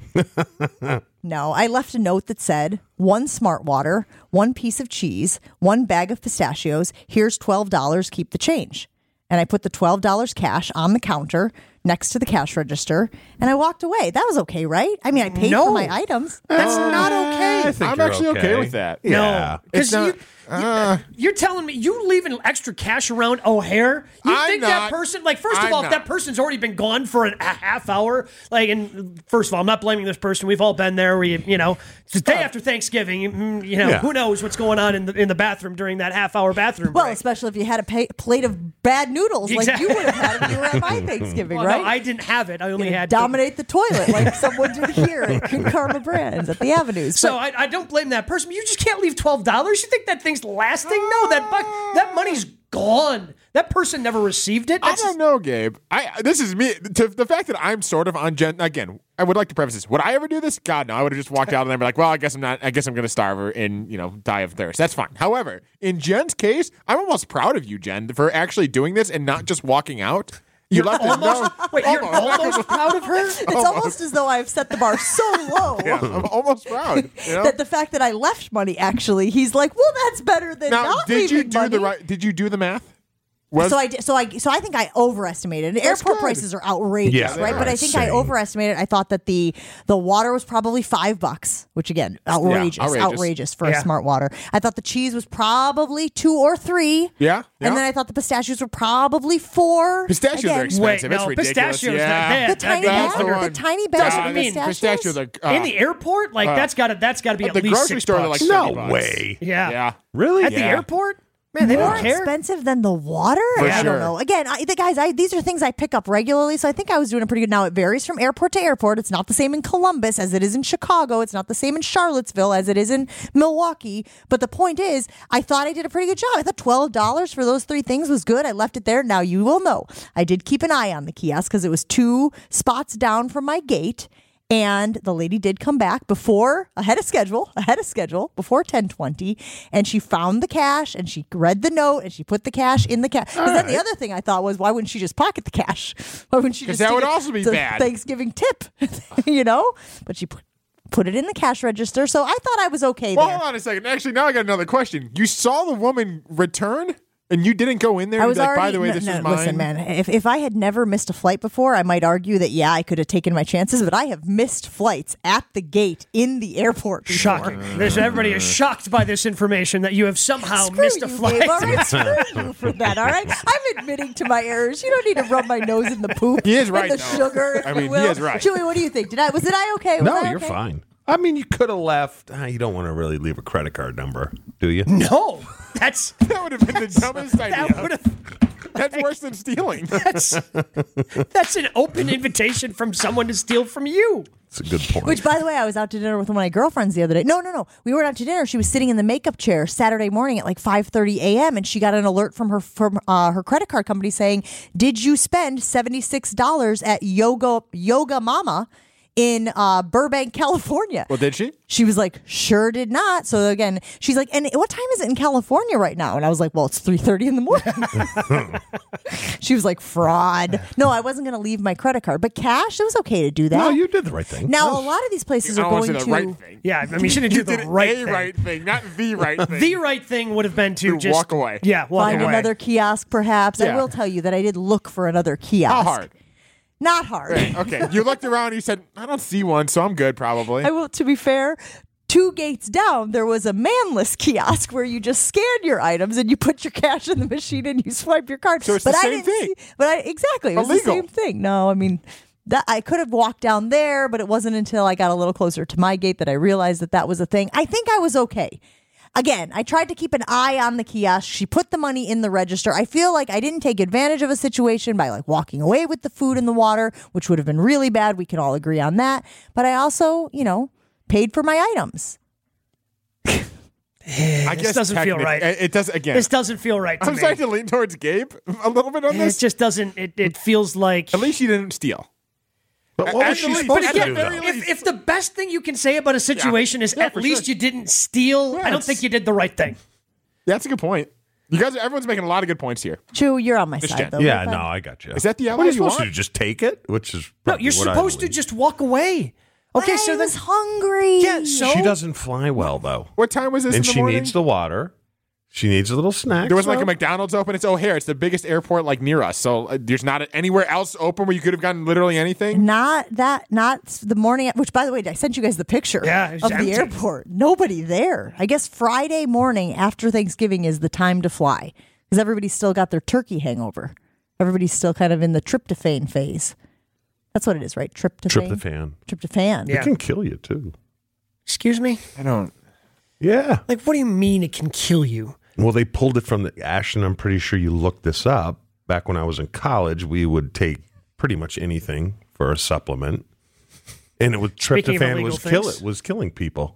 there. No, I left a note that said one Smart Water, one piece of cheese, one bag of pistachios. Here's twelve dollars. Keep the change. And I put the twelve dollars cash on the counter next to the cash register, and I walked away. That was okay, right? I mean, I paid No. for my items. That's not okay. I think I'm you're actually okay. with that. Yeah. No, It's because not- you, uh, you're telling me you leaving extra cash around O'Hare? You I'm think not. that person, like, first of I'm all, if that not. person's already been gone for an, a half hour, like, and first of all, I'm not blaming this person. We've all been there. We, you know, it's the day after Thanksgiving. mm, You know, Yeah. who knows what's going on in the in the bathroom during that half hour bathroom Well, break? especially if you had a pa- plate of bad noodles like Exactly. you would have had if you were at my Thanksgiving, Well, right? no, I didn't have it. I only Gonna had dominate the toilet like someone did here at Good Karma Brands at the Avenues. So But- I, I don't blame that person. But you just can't leave twelve dollars. You think that thing's lasting? No, that buck, that money's gone. That person never received it. I That's don't know, Gabe. I this is me. To the fact that I'm sort of on Jen again. I would like to preface this. Would I ever do this? God, no. I would have just walked out and then be like, "Well, I guess I'm not. I guess I'm going to starve her and you know die of thirst." That's fine. However, in Jen's case, I'm almost proud of you, Jen, for actually doing this and not just walking out. You left us no. Wait, you're almost proud of her? It's almost as though I've set the bar so low Yeah, I'm almost proud. You know? that the fact that I left money, actually, he's like, well, that's better than Now, not did you leaving do money. the right? Did you do the math? Was, So I did, so I so I think I overestimated. And That's airport good. prices are outrageous, Yeah, they right? are But I think I insane. overestimated. I thought that the the water was probably five bucks, which again, outrageous, outrageous. outrageous, for Yeah. a Smart Water. I thought the cheese was probably two or three. yeah, yeah. And then I thought the pistachios were probably four. Pistachios Again, are expensive. Wait, It's no, ridiculous. pistachios, Yeah. that- The that- tiny That's bag, the the, one. tiny That's bag what I of mean. pistachios. Pistachios are uh, in the airport? Like that's got to that's got to be at at the least grocery six store. They're bucks. like No thirty bucks. way. yeah. Yeah. Really? At the Yeah. airport? Man, they More don't care. expensive than the water? For I sure. don't know. Again, I, the guys, I, these are things I pick up regularly, so I think I was doing it pretty good. Now, it varies from airport to airport. It's not the same in Columbus as it is in Chicago. It's not the same in Charlottesville as it is in Milwaukee. But the point is, I thought I did a pretty good job. I thought twelve dollars for those three things was good. I left it there. Now, you will know, I did keep an eye on the kiosk because it was two spots down from my gate. And the lady did come back before, ahead of schedule, ahead of schedule, before ten twenty, and she found the cash, and she read the note, and she put the cash in the cash. Because then the other thing I thought was, why wouldn't she just pocket the cash? Why wouldn't she 'Cause just that take would it also be as a bad. Thanksgiving tip, you know? But she put, put it in the cash register, so I thought I was okay Well, there. hold on a second. Actually, now I got another question. You saw the woman return, and you didn't go in there I and was be like, already, by the way, no, this no, is mine. Listen, man, if, if I had never missed a flight before, I might argue that, yeah, I could have taken my chances, but I have missed flights at the gate in the airport before. Shocking. This, everybody is shocked by this information that you have somehow Screw missed a you, flight. Gabe, all right? Screw you for that, all right? I'm admitting to my errors. You don't need to rub my nose in the poop. He is right, And the though. sugar, if I you mean, he will. is right. Chewy, what do you think? Did I, was it I okay? Was No, I you're okay? fine. I mean, you could have left. Ah, you don't want to really leave a credit card number, do you? No, that's That would have been the dumbest that idea. would have. That's worse than stealing. That's that's an open invitation from someone to steal from you. It's a good point. Which, by the way, I was out to dinner with one of my girlfriends the other day. No, no, no. We weren't out to dinner. She was sitting in the makeup chair Saturday morning at like five thirty a.m. and she got an alert from her from uh, her credit card company saying, "Did you spend seventy-six dollars at Yoga Yoga Mama in uh, Burbank, California?" Well, did she? She was like, "Sure did not." So again, she's like, "And what time is it in California right now?" And I was like, "Well, it's three thirty in the morning." She was like, "Fraud." No, I wasn't going to leave my credit card, but cash, it was okay to do that. no, you did the right thing. Now, a lot of these places I are don't want going to to. say the right thing. Yeah, I mean, you should have You did did the right a thing. right thing, not the right thing. The right thing would have been to To just walk away. Yeah, walk Find away. another kiosk, perhaps. I Yeah. will tell you that I did look for another kiosk. How hard? Not hard. Right, okay. You looked around. You said, "I don't see one, so I'm good, probably." I will. To be fair, two gates down, there was a manless kiosk where you just scan your items and you put your cash in the machine and you swipe your card. So it's but the I same didn't thing. See, but I exactly, it was Illegal. the same thing. No, I mean. That I could have walked down there, but it wasn't until I got a little closer to my gate that I realized that that was a thing. I think I was okay. Again, I tried to keep an eye on the kiosk. She put the money in the register. I feel like I didn't take advantage of a situation by like walking away with the food and the water, which would have been really bad. We can all agree on that. But I also, you know, paid for my items. I This doesn't feel technic- right. It, it does again. This doesn't feel right to I'm me. starting to lean towards Gabe a little bit on it this. just doesn't. It, it feels like. At least you didn't steal. But what At was the she least- supposed but to at do, the very though? least- If, if the best thing you can say about a situation is Yeah, at for least sure. you didn't steal, Yeah, I don't it's- think you did the right thing. That's a good point. You guys, everyone's making a lot of good points here. Chew, you're on my Miss side, Jen. though. Yeah, We're no, fine. I got you. Is that the ally What are you you supposed want? to do? Just take it? Which is No, probably you're what I supposed to believe. just walk away. Okay, I so then. was hungry. Yeah, so. She doesn't fly well though, What time was this and in the she morning? needs the water. She needs a little snack. There was like so- a McDonald's open. It's O'Hare. It's the biggest airport like near us. So uh, there's not anywhere else open where you could have gotten literally anything. Not that, not the morning, which by the way, I sent you guys the picture Yeah, it was of empty. the airport. Nobody there. I guess Friday morning after Thanksgiving is the time to fly because everybody's still got their turkey hangover. Everybody's still kind of in the tryptophan phase. That's what it is, right? Tryptophan. tryptophan. Tryptophan. Yeah. It can kill you too. Excuse me? I don't. Yeah. Like, what do you mean it can kill you? Well, they pulled it from the Ashton. I'm pretty sure you looked this up. Back when I was in college, we would take pretty much anything for a supplement, and it was Speaking of tryptophan illegal was kill things. it was killing people.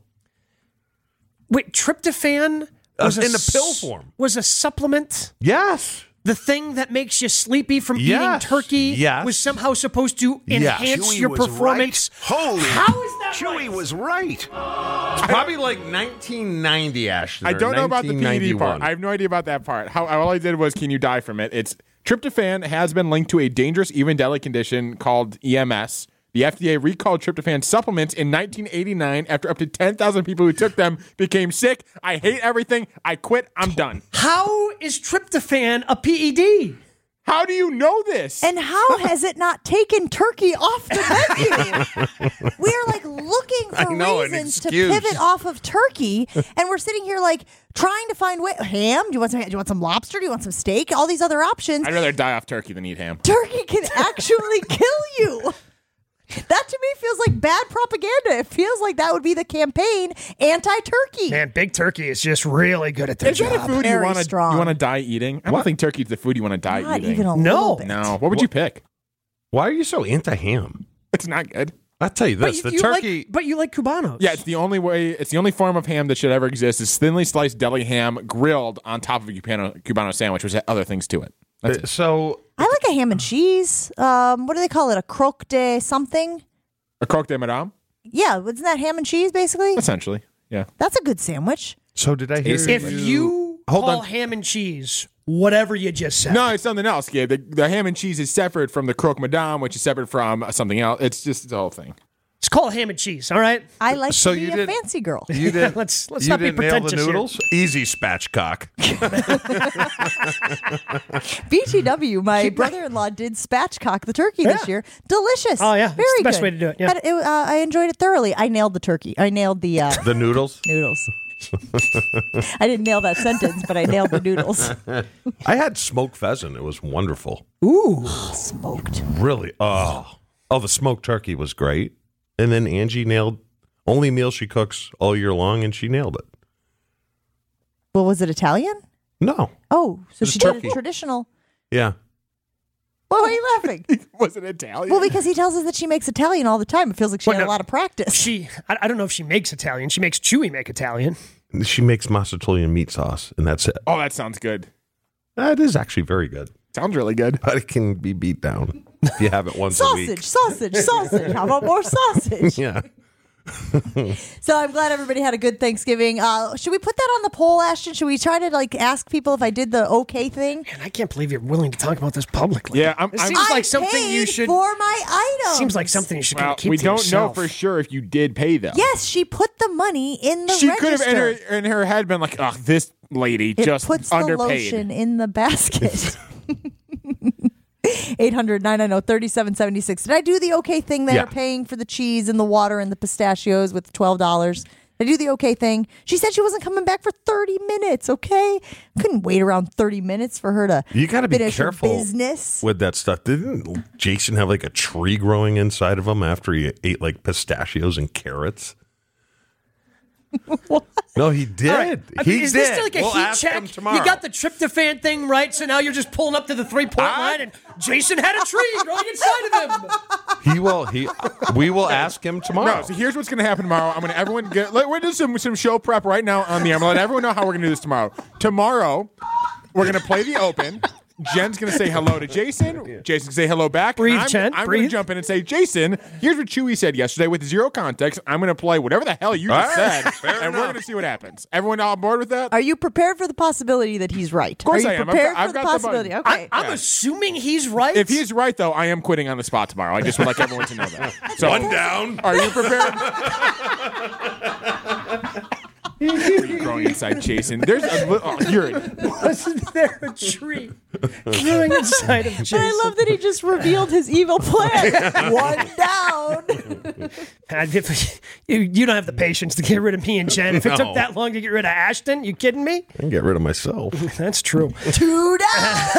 Wait, tryptophan was Uh, a in the pill s- form. Was a supplement? Yes. The thing that makes you sleepy from Yes. eating turkey Yes. was somehow supposed to Yes. enhance Chewy your was performance. right. Holy, How is that Chewy right? was right. It's probably like nineteen ninety, Ashton. I or don't know about the P E D part. nineteen ninety-one. I have no idea about that part. How all I did was, can you die from it? It's tryptophan has been linked to a dangerous, even deadly condition called E M S. The F D A recalled tryptophan supplements in nineteen eighty-nine after up to ten thousand people who took them became sick. I hate everything. I quit. I'm done. How is tryptophan a P E D? How do you know this? And how has it not taken turkey off the menu? We're like looking I for know, an reasons to excuse. pivot off of turkey, and we're sitting here like trying to find way- ham. Do you want some? Do you want some lobster? Do you want some steak? All these other options. I'd rather die off turkey than eat ham. Turkey can actually kill you. That to me feels like bad propaganda. It feels like that would be the campaign anti-turkey. Man, Big Turkey is just really good at their Is that a job. food you Very want to strong. you want to die eating? I don't think turkey is the food you want to die Not eating. even a No. little bit. no. What would you pick? Why are you so anti-ham? It's not good. I'll tell you But this: you, the you turkey. like, but you like Cubanos. Yeah, it's the only way. It's the only form of ham that should ever exist. Is thinly sliced deli ham grilled on top of a Cubano, Cubano sandwich, which has other things to it. That's uh, so I like a ham and cheese. Um, what do they call it? A croque de something? a croque de madame, Yeah, isn't that ham and cheese basically? essentially. Yeah. That's a good sandwich. so did I hear If you Hold call on. ham and cheese whatever you just said. No, it's something else, Gabe. The, the ham and cheese is separate from the croque madame, which is separate from something else. It's just the whole thing. It's called ham and cheese, all right? I like So to be you a did- fancy girl. You did. Let's- let's you not be didn't nail the pretentious here. noodles. Easy spatchcock. B T W, my brother-in-law did spatchcock the turkey this Yeah. year. Delicious. Oh, yeah. It's Very the best good. way to do it, yeah. Had- it, uh, I enjoyed it thoroughly. I nailed the turkey. I nailed the uh, The noodles. noodles. I didn't nail that sentence, but I nailed the noodles. I had smoked pheasant. It was wonderful. Ooh. Smoked. Really. Oh, oh, the smoked turkey was great. And then Angie nailed only meal she cooks all year long, and she nailed it. Well, was it Italian? No. Oh, so was she did turkey. a traditional. Yeah. Why are you laughing? Was it Italian? Well, because he tells us that she makes Italian all the time. It feels like she Well, had no. a lot of practice. She, I, I don't know if she makes Italian. She makes Chewy make Italian. She makes mazzarella meat sauce, and that's it. oh, that sounds good. That is actually very good, Sounds really good. but it can be beat down if you have it once a Sausage, week. sausage, sausage. How about more sausage? Yeah. So I'm glad everybody had a good Thanksgiving. Uh, should we put that on the poll, Ashton? Should we try to like ask people if I did the okay thing? Man, I can't believe you're willing to talk about this publicly. Yeah, I'm- It I'm- seems I like something paid you should. for my items. Seems like something you should kind Well, of keep we to don't yourself. know for sure if you did pay though. Yes, she put the money in the she register. could have in her in her head been like, "Ugh, this lady It just puts the underpaid." lotion in the basket. eight hundred, nine nine zero, three seven seven six. Did I do the okay thing there, Yeah. paying for the cheese and the water and the pistachios with twelve dollars? Did I do the okay thing? She said she wasn't coming back for thirty minutes, okay? Couldn't wait around thirty minutes for her to You got to be finish her careful business. with that stuff. Didn't Jason have like a tree growing inside of him after he ate like pistachios and carrots? No, he did. All right. I He mean, is did. this like a we'll heat ask check? him tomorrow. You got the tryptophan thing right, so now you're just pulling up to the three point I- line, and Jason had a tree growing inside of him. He will. He. We will ask him tomorrow. No, so here's what's going to happen tomorrow. I'm going to everyone get. Let, we're doing some some show prep right now on the. I'm going to let everyone know how we're going to do this tomorrow. Tomorrow, we're going to play the Open. Jen's going to say hello to Jason. Jason's going to say hello back. Breathe, I'm, Jen, I'm going to breathe. jump in and say, Jason, here's what Chewy said yesterday with zero context. I'm going to play whatever the hell you just All right, said, fair and we're enough. going to see what happens. Everyone on board with that? Are you prepared for the possibility that he's right? course Are I you am. I've prepared got- I've for the got the possibility? button. Okay. I'm assuming he's right. If he's right, though, I am quitting on the spot tomorrow. I just would like everyone to know that. So, One down. Are you prepared? Tree growing inside Jason. There's a little. Oh, you're. Wasn't there a tree growing inside of Jason? But I love that he just revealed his evil plan. One down. God, if- you, you don't have the patience to get rid of me and Jen. If it No. took that long to get rid of Ashton, you kidding me? I can get rid of myself. That's true. Two down.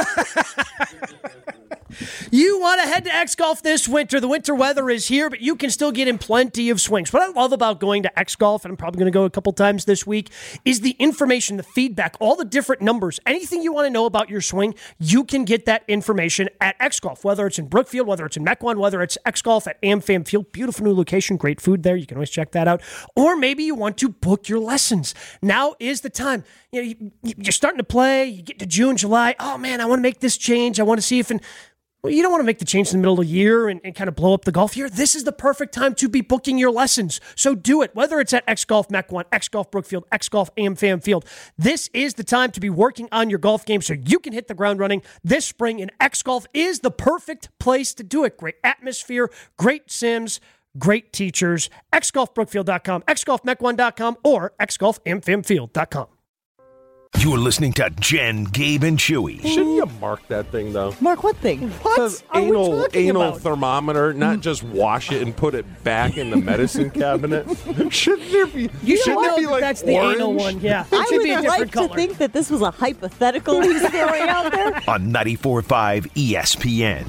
You want to head to X Golf this winter. The winter weather is here, but you can still get in plenty of swings. What I love about going to X Golf, and I'm probably going to go a couple times this week, is the information, the feedback, all the different numbers. Anything you want to know about your swing, you can get that information at X Golf, whether it's in Brookfield, whether it's in Mequon, whether it's X Golf at AmFam Field. Beautiful new location, great food there. You can always check that out. Or maybe you want to book your lessons. Now is the time. You know, you, you're starting to play, you get to June, July. Oh man, I want to make this change. I want to see if... In, Well, you don't want to make the change in the middle of the year and, and kind of blow up the golf year. This is the perfect time to be booking your lessons. So do it, whether it's at X Golf Mequon, X Golf Brookfield, X Golf AmFam Field. This is the time to be working on your golf game so you can hit the ground running this spring. And X Golf is the perfect place to do it. Great atmosphere, great sims, great teachers. X Golf Brookfield dot com, X Golf Mequon dot com, or X Golf Am Fam Field dot com. You're listening to Jen, Gabe, and Chewy. Shouldn't you mark that thing though? Mark, what thing? What Says are we anal talking anal about? thermometer, not just wash it and put it back in the medicine cabinet. Shouldn't there be? You shouldn't know there be that like that's the orange? anal one, yeah. It I should would be a different like color. to think that this was a hypothetical he's throwing out there. On ninety-four point five E S P N.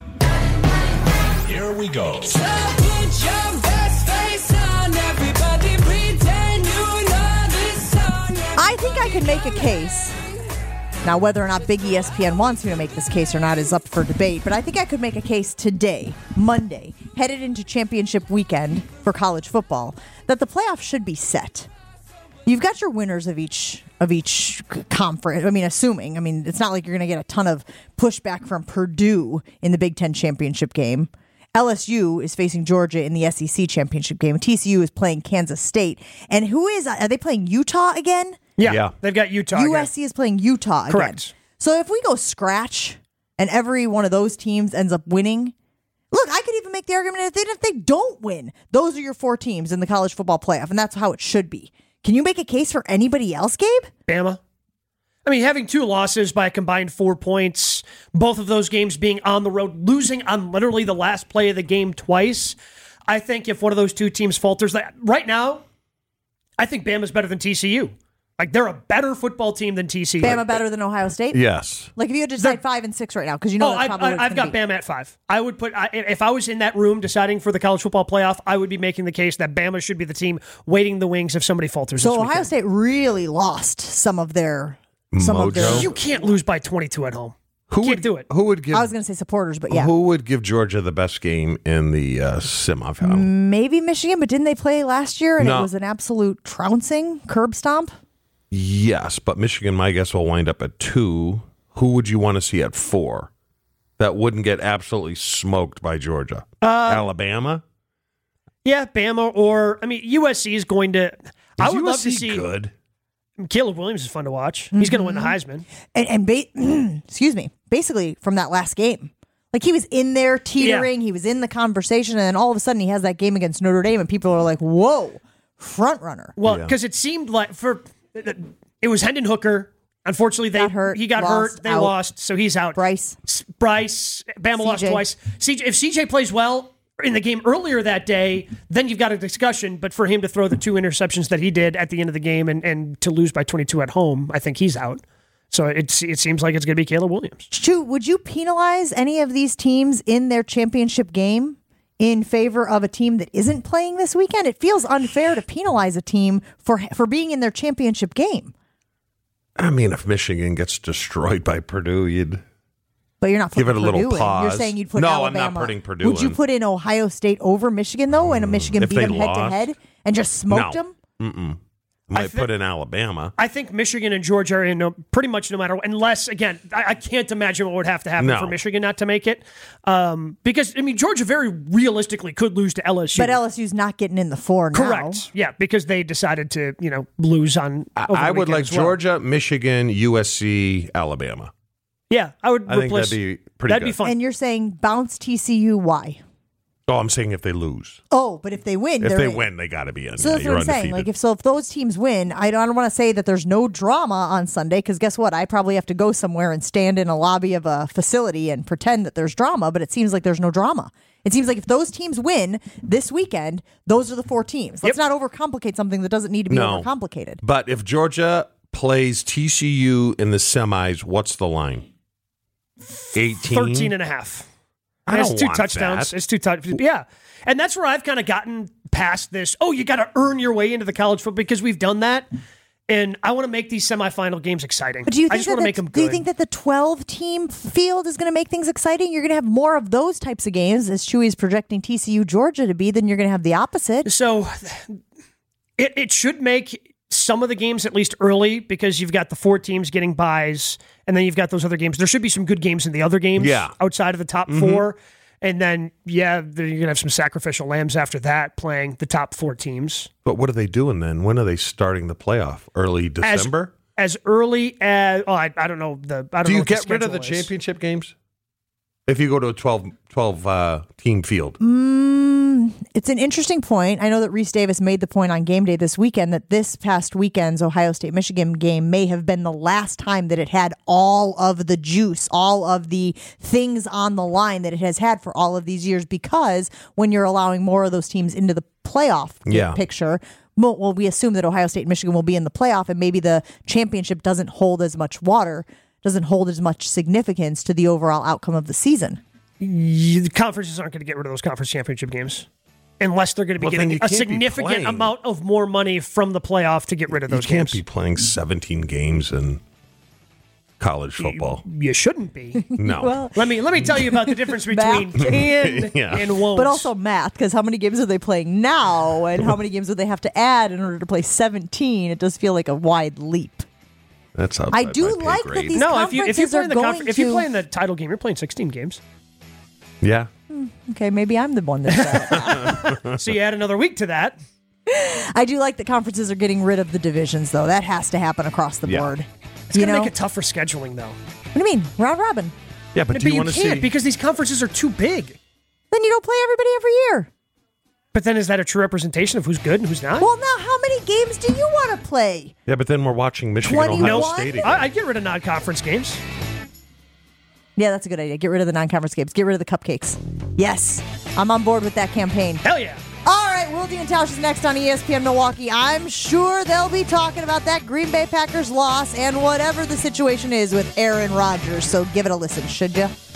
Here we go. So put your best face on, everybody pretend you know this song. I think I can make a case. Now, whether or not Big E S P N wants me to make this case or not is up for debate, but I think I could make a case today, Monday, headed into championship weekend for college football, that the playoffs should be set. You've got your winners of each of each conference. I mean, assuming. I mean, it's not like you're going to get a ton of pushback from Purdue in the Big Ten championship game. L S U is facing Georgia in the S E C championship game. T C U is playing Kansas State. And who is, are they playing Utah again? Yeah, Yeah. they've got Utah. U S C is playing Utah again. Correct. So if we go scratch and every one of those teams ends up winning, look, I could even make the argument that if they, if they don't win, those are your four teams in the college football playoff, and that's how it should be. Can you make a case for anybody else, Gabe? Bama. I mean, having two losses by a combined four points, both of those games being on the road, losing on literally the last play of the game twice. I think if one of those two teams falters, like right now, I think Bama's better than T C U. Like, they're a better football team than T C U. Bama better than Ohio State? Yes. Like, if you had to decide five and six right now, because you know Oh, that's I, probably what I, it's I've gonna got be. Bama at five. I would put, I, if I was in that room deciding for the college football playoff, I would be making the case that Bama should be the team waiting the wings if somebody falters. So this Ohio weekend. State really lost some of their some of their. Mojo? You can't lose by twenty-two at home. Who Can't would do it. Who would give? I was going to say supporters, but yeah, Who would give Georgia the best game in the uh, semifinal? maybe Michigan. But didn't they play last year and No. it was an absolute trouncing, curb stomp? Yes, but Michigan, my guess, will wind up at two. Who would you want to see at four? That wouldn't get absolutely smoked by Georgia. Uh, Alabama. Yeah, Bama or, I mean, U S C is going to. I Is would U love S to C see. good? Caleb Williams is fun to watch. He's going to win the Heisman. And, and ba- excuse me, basically from that last game. Like, he was in there teetering, he was in the conversation, and then all of a sudden he has that game against Notre Dame, and people are like, whoa, front runner. Well, because it seemed like for it was Hendon Hooker Unfortunately, they Got hurt, he got lost, hurt. They out. lost, so he's out. Bryce. S- Bryce. Bama lost C J. twice. C J, if C J plays well in the game earlier that day, then you've got a discussion. But for him to throw the two interceptions that he did at the end of the game and, and to lose by twenty-two at home, I think he's out. So it's, it seems like it's going to be Caleb Williams. Stu, would you penalize any of these teams in their championship game in favor of a team that isn't playing this weekend? It feels unfair to penalize a team for for being in their championship game. I mean, if Michigan gets destroyed by Purdue, you'd But you're not give putting it a little Purdue in. pause. You're saying you'd put No, Alabama. I'm not putting Purdue Would you in. put in Ohio State over Michigan, though, and Michigan If beat they them head to lost? head and just smoked No. them? Mm-mm. Might thi- put in Alabama. I think Michigan and Georgia are in no, pretty much no matter what, unless, again, I, I can't imagine what would have to happen No. for Michigan not to make it. Um, because, I mean, Georgia very realistically could lose to L S U. But L S U's not getting in the four now. Correct. Yeah, because they decided to, you know, lose on. I, over the I would weekend like as well. Georgia, Michigan, U S C, Alabama. Yeah, I would I think replace. that'd be pretty that'd be good. fun. And you're saying bounce T C U, why? Oh, I'm saying if they lose. Oh, but if they win, If they're they in. win, they got to be in. So Yeah, that's you're what I'm saying. undefeated. Like, if so, if those teams win, I don't, I don't want to say that there's no drama on Sunday because guess what? I probably have to go somewhere and stand in a lobby of a facility and pretend that there's drama. But it seems like there's no drama. It seems like if those teams win this weekend, those are the four teams. Let's not overcomplicate something that doesn't need to be No. overcomplicated. But if Georgia plays T C U in the semis, what's the line? eighteen? thirteen and a half. I it's don't two want touchdowns. that. It's two touchdowns. Yeah. And that's where I've kind of gotten past this. Oh, you got to earn your way into the college football because we've done that. And I want to make these semifinal games exciting. But do you I think just want that to make the- them good. do you think that the twelve team field is going to make things exciting? You're going to have more of those types of games, as Chewy's projecting T C U Georgia to be. Then you're going to have the opposite. So it, it should make some of the games at least early because you've got the four teams getting buys and then you've got those other games. There should be some good games in the other games Yeah. outside of the top Mhm. four. And then, yeah, you're going to have some sacrificial lambs after that playing the top four teams. But what are they doing then? When are they starting the playoff? Early December? As, as early as, oh, I, I don't know. The I don't Do know you what the get rid of the schedule is. championship games? If you go to a twelve, twelve uh, team field. Mm, it's an interesting point. I know that Reese Davis made the point on game day this weekend that this past weekend's Ohio State-Michigan game may have been the last time that it had all of the juice, all of the things on the line that it has had for all of these years because when you're allowing more of those teams into the playoff Yeah. picture, well, well, we assume that Ohio State and Michigan will be in the playoff and maybe the championship doesn't hold as much water, doesn't hold as much significance to the overall outcome of the season. You- the conferences aren't going to get rid of those conference championship games unless they're going to be Well, then getting you a can't be significant playing. amount of more money from the playoff to get rid of You those can't games. be playing seventeen games in college football. You shouldn't be. No. Well, let me let me tell you about the difference between Math. can Yeah. and won't. but also math, because how many games are they playing now, and how many games would they have to add in order to play seventeen? It does feel like a wide leap. That's I outside do my pay like that grade. these no, if you if you conferences play are in the going confer- if you to- play in the title game, you're playing sixteen games. Yeah. Okay, maybe I'm the one that's. So you add another week to that. I do like that conferences are getting rid of the divisions, though. That has to happen across the Yeah. board. It's you going to know, make it tough for scheduling, though. what do you mean, round robin? Yeah, but But, do you you want to can't see? because these conferences are too big. Then you don't play everybody every year. But then is that a true representation of who's good and who's not? Well, now how many games do you want to play? Yeah, but then we're watching Michigan Ohio twenty-one? State again. I, I'd get rid of non-conference games. Yeah, that's a good idea. Get rid of the non-conference games. Get rid of the cupcakes. Yes, I'm on board with that campaign. Hell yeah. All right, Wildy and Tausch is next on E S P N Milwaukee. I'm sure they'll be talking about that Green Bay Packers loss and whatever the situation is with Aaron Rodgers. So give it a listen, should you?